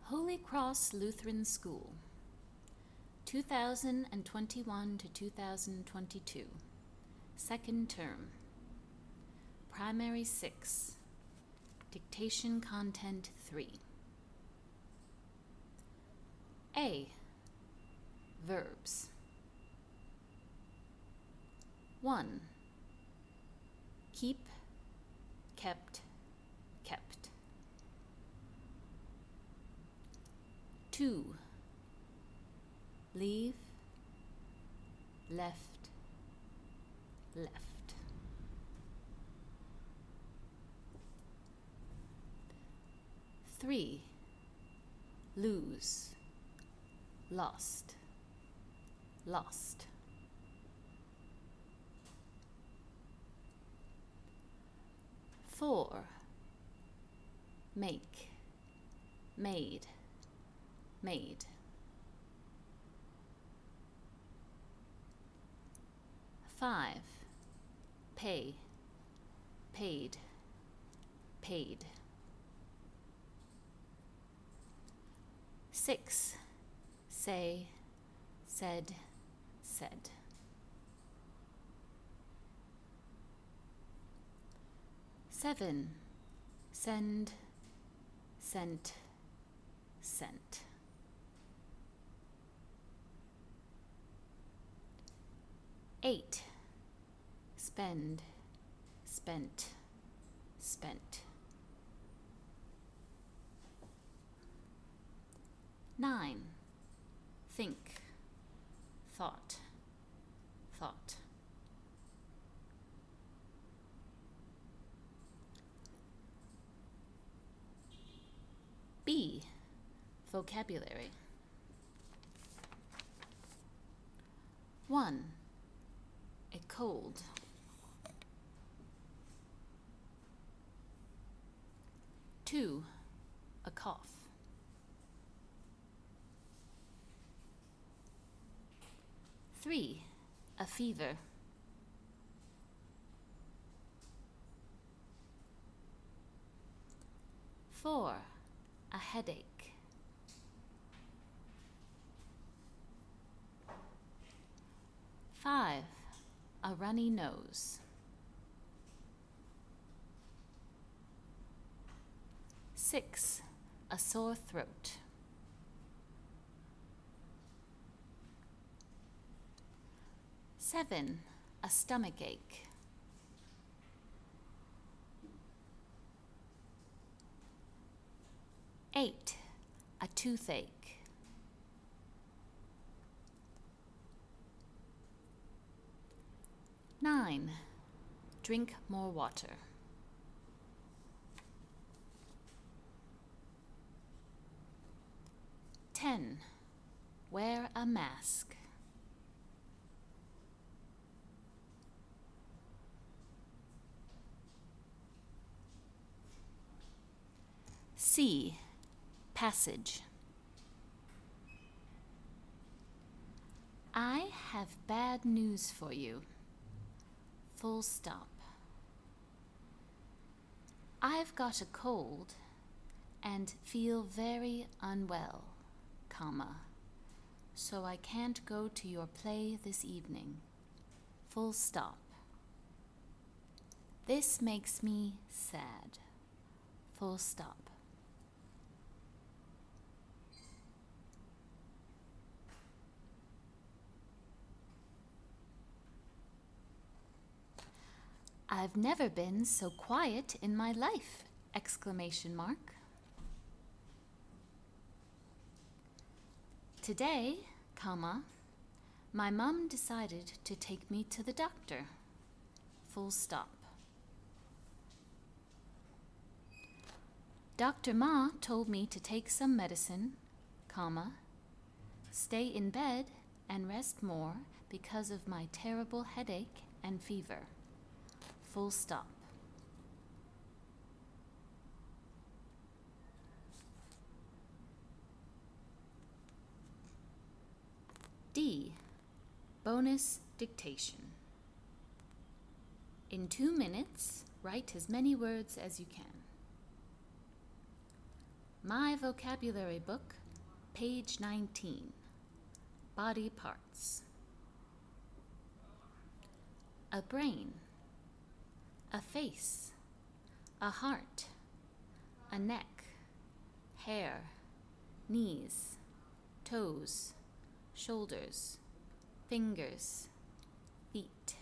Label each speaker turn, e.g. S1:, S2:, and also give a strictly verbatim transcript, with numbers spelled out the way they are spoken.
S1: Holy Cross Lutheran School, two thousand twenty-one to two thousand twenty-two, second term, primary six, dictation content three. A. Verbs. one. Keep, kept, kept. two. Leave, left, left. three. Lose, lost, lost. four. Make, made, made. five. Pay, paid, paid. six. Say, said, said. seven. Send, sent, sent. eight. Spend, spent, spent. nine. Think, thought, thought. B. Vocabulary. one. A cold. two. A cough. three. A fever. four. A headache. five. A runny nose. six. A sore throat. seven. A stomach ache. eight. A toothache. nine. Drink more water. ten. Wear a mask. C. Passage. I have bad news for you. Full stop. I've got a cold and feel very unwell, comma, so I can't go to your play this evening. Full stop. This makes me sad. Full stop. I've never been so quiet in my life! Exclamation mark. Today, comma, my mum decided to take me to the doctor. Full stop. Doctor Ma told me to take some medicine, comma, stay in bed and rest more because of my terrible headache and fever. Full stop. D. Bonus dictation. In two minutes, write as many words as you can. My vocabulary book, page nineteen. Body parts. A brain, a face, a heart, a neck, hair, knees, toes, shoulders, fingers, feet.